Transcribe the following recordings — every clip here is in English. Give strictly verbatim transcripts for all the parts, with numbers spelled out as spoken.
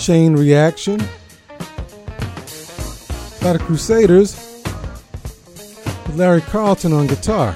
Chain Reaction by the Crusaders with Larry Carlton on guitar.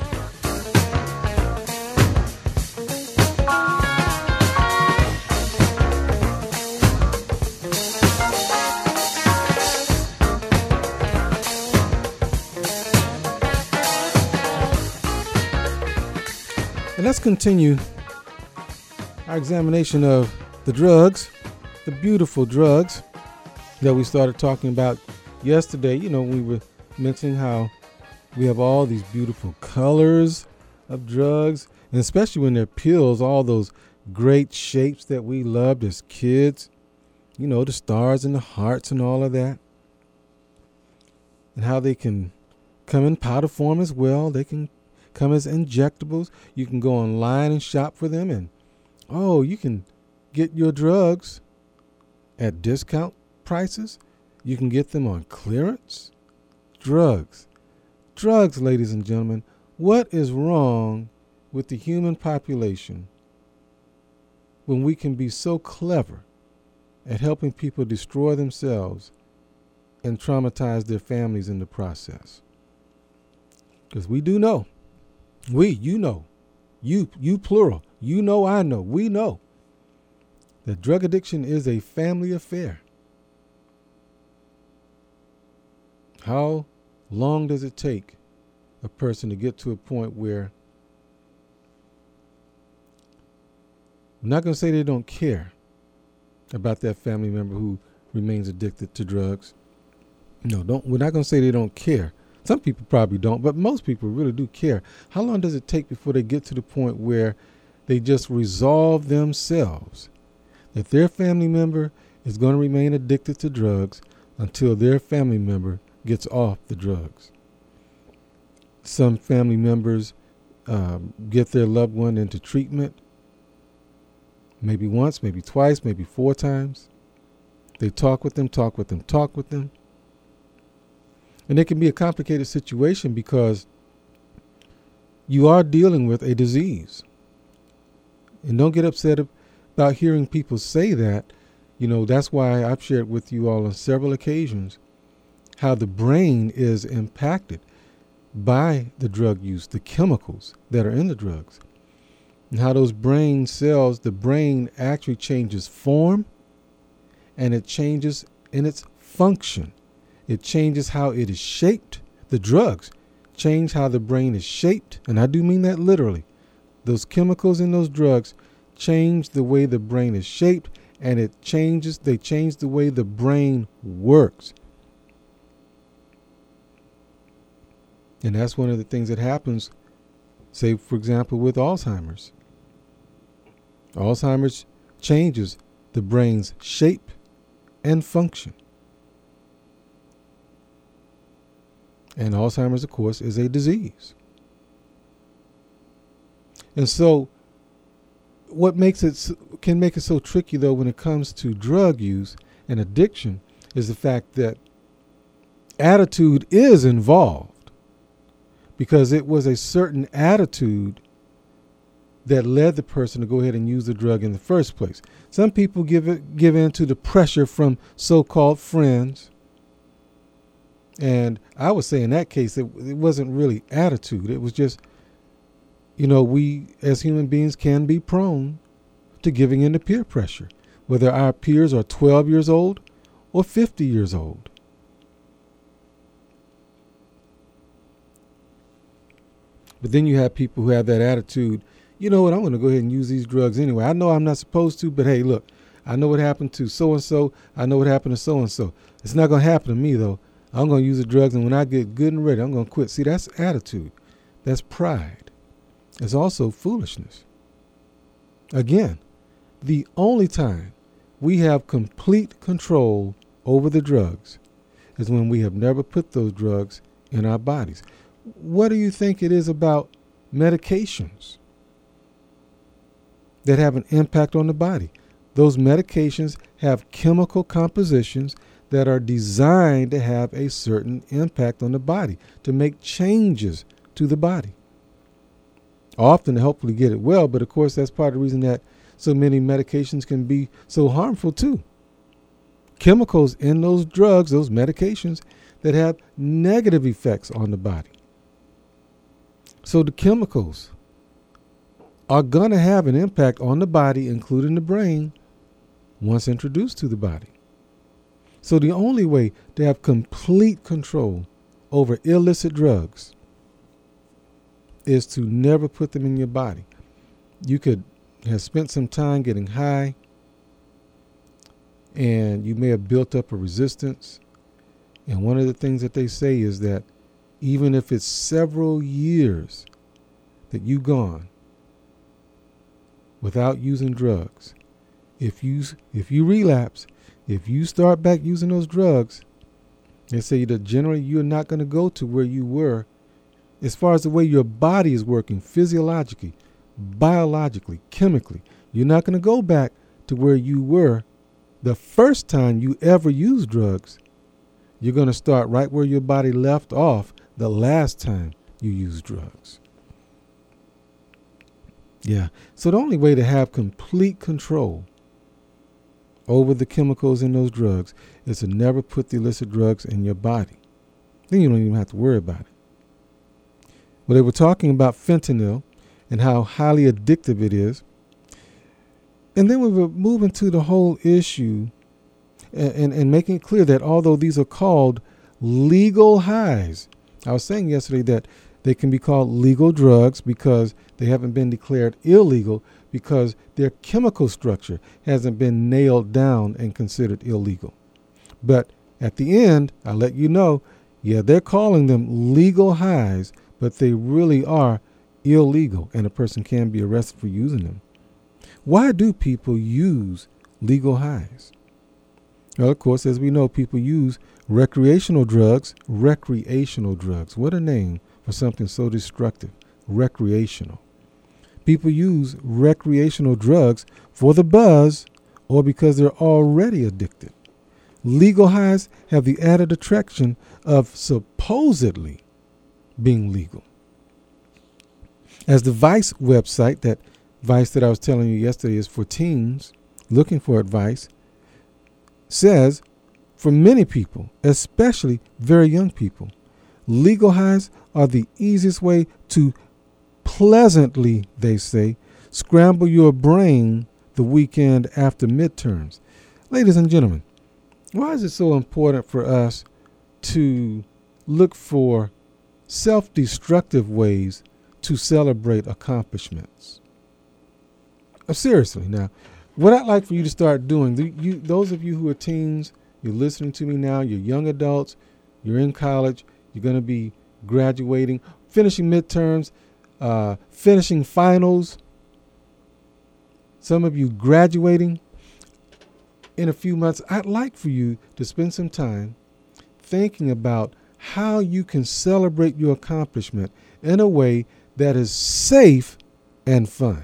And let's continue our examination of the drugs, the beautiful drugs that we started talking about yesterday. You know, we were mentioning how we have all these beautiful colors of drugs, and especially when they're pills, all those great shapes that we loved as kids, you know, the stars and the hearts and all of that, and how they can come in powder form as well. They can come as injectables. You can go online and shop for them, and oh, you can get your drugs at discount prices. You can get them on clearance. Drugs. Drugs, ladies and gentlemen. What is wrong with the human population when we can be so clever at helping people destroy themselves and traumatize their families in the process? Because we do know. We, you know. You, you plural. You know, I know. We know that drug addiction is a family affair. How long does it take a person to get to a point where, I'm not going to say they don't care about that family member who remains addicted to drugs. No, don't. We're not going to say they don't care. Some people probably don't, but most people really do care. How long does it take before they get to the point where they just resolve themselves that their family member is going to remain addicted to drugs until their family member gets off the drugs? Some family members um, get their loved one into treatment, maybe once, maybe twice, maybe four times. They talk with them, talk with them, talk with them. And it can be a complicated situation because you are dealing with a disease. And don't get upset about hearing people say that. You know, that's why I've shared with you all on several occasions how the brain is impacted by the drug use, the chemicals that are in the drugs, and how those brain cells, the brain actually changes form and it changes in its function. It changes how it is shaped. The drugs change how the brain is shaped, and I do mean that literally. Those chemicals in those drugs change the way the brain is shaped, and it changes, they change the way the brain works. And that's one of the things that happens, say, for example, with Alzheimer's. Alzheimer's changes the brain's shape and function. And Alzheimer's, of course, is a disease. And so what makes it can make it so tricky, though, when it comes to drug use and addiction is the fact that attitude is involved, because it was a certain attitude that led the person to go ahead and use the drug in the first place. Some people give it give in to the pressure from so-called friends. And I would say in that case, it, it wasn't really attitude. It was just, you know, we as human beings can be prone to giving in to peer pressure, whether our peers are twelve years old or fifty years old. But then you have people who have that attitude, you know what, I'm going to go ahead and use these drugs anyway. I know I'm not supposed to, but hey, look, I know what happened to so-and-so. I know what happened to so-and-so. It's not going to happen to me, though. I'm going to use the drugs, and when I get good and ready, I'm going to quit. See, that's attitude. That's pride. It's also foolishness. Again, the only time we have complete control over the drugs is when we have never put those drugs in our bodies. What do you think it is about medications that have an impact on the body? Those medications have chemical compositions that are designed to have a certain impact on the body, to make changes to the body. Often to hopefully get it well, but of course that's part of the reason that so many medications can be so harmful too. chemicals in those drugs, those medications, that have negative effects on the body. So the chemicals are going to have an impact on the body, including the brain, once introduced to the body. So the only way to have complete control over illicit drugs is to never put them in your body. You could have spent some time getting high, and you may have built up a resistance. And one of the things that they say is that even if it's several years that you've gone without using drugs, if you if you relapse, if you start back using those drugs, they say that generally you're not going to go to where you were as far as the way your body is working physiologically, biologically, chemically. You're not going to go back to where you were the first time you ever used drugs. You're going to start right where your body left off the last time you used drugs. Yeah. So the only way to have complete control over the chemicals in those drugs is to never put the illicit drugs in your body. Then you don't even have to worry about it. Well, they were talking about fentanyl and how highly addictive it is. And then we were moving to the whole issue and, and, and making it clear that although these are called legal highs, I was saying yesterday that they can be called legal drugs because they haven't been declared illegal because their chemical structure hasn't been nailed down and considered illegal. But at the end, I'll let you know, yeah, they're calling them legal highs, but they really are illegal, and a person can be arrested for using them. Why do people use legal highs? Well, of course, as we know, people use recreational drugs. Recreational drugs. What a name for something so destructive. Recreational. People use recreational drugs for the buzz or because they're already addicted. Legal highs have the added attraction of supposedly being legal. As the Vice website, that Vice that I was telling you yesterday is for teens looking for advice, says, for many people, especially very young people, legal highs are the easiest way to pleasantly, they say, scramble your brain the weekend after midterms. Ladies and gentlemen, why is it so important for us to look for self-destructive ways to celebrate accomplishments? Uh, seriously, now, what I'd like for you to start doing, the, you, those of you who are teens, you're listening to me now, you're young adults, you're in college, you're going to be graduating, finishing midterms, uh, finishing finals, some of you graduating in a few months. I'd like for you to spend some time thinking about how you can celebrate your accomplishment in a way that is safe and fun.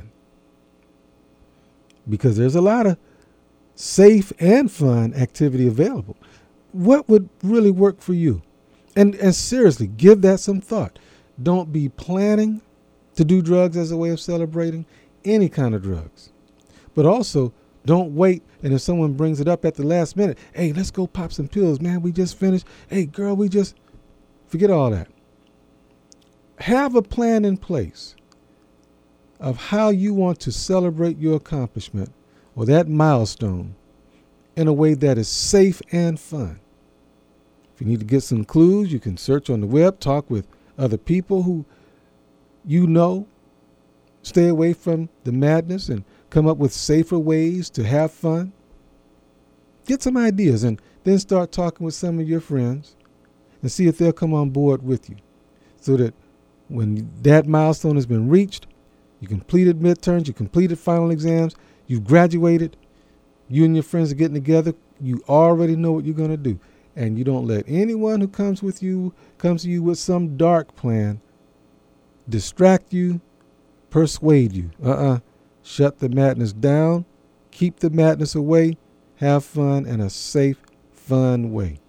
Because there's a lot of safe and fun activity available. What would really work for you? And, and seriously, give that some thought. Don't be planning to do drugs as a way of celebrating any kind of drugs. But also, don't wait, and if someone brings it up at the last minute, hey, let's go pop some pills, man, we just finished. Hey, girl, we just... Forget all that. Have a plan in place of how you want to celebrate your accomplishment or that milestone in a way that is safe and fun. If you need to get some clues, you can search on the web, talk with other people who you know, stay away from the madness and come up with safer ways to have fun. Get some ideas and then start talking with some of your friends and see if they'll come on board with you so that when that milestone has been reached, you completed midterms, you completed final exams, you've graduated, you and your friends are getting together, you already know what you're going to do. And you don't let anyone who comes with you, comes to you with some dark plan, distract you, persuade you. Uh-uh. Shut the madness down, keep the madness away, have fun in a safe, fun way.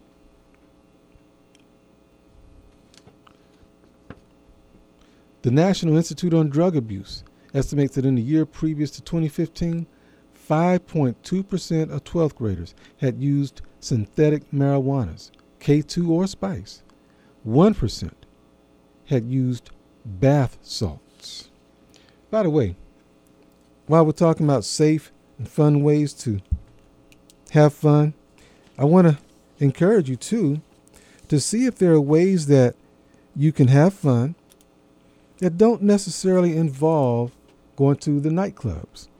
The National Institute on Drug Abuse estimates that in the year previous to twenty fifteen, five point two percent of twelfth graders had used synthetic marijuanas, K two or spice. one percent had used bath salts. By the way, while we're talking about safe and fun ways to have fun, I want to encourage you too to see if there are ways that you can have fun that don't necessarily involve going to the nightclubs.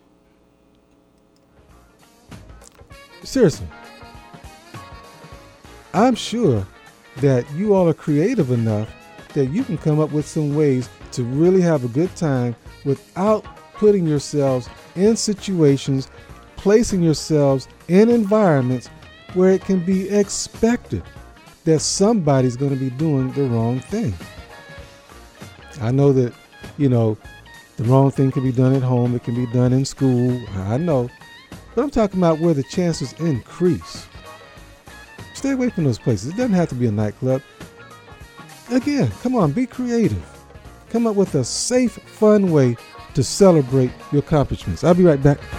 Seriously, I'm sure that you all are creative enough that you can come up with some ways to really have a good time without putting yourselves in situations, placing yourselves in environments where it can be expected that somebody's going to be doing the wrong thing. I know that, you know, the wrong thing can be done at home. It can be done in school. I know. But I'm talking about where the chances increase. Stay away from those places. It doesn't have to be a nightclub. Again, come on, be creative. Come up with a safe, fun way to celebrate your accomplishments. I'll be right back.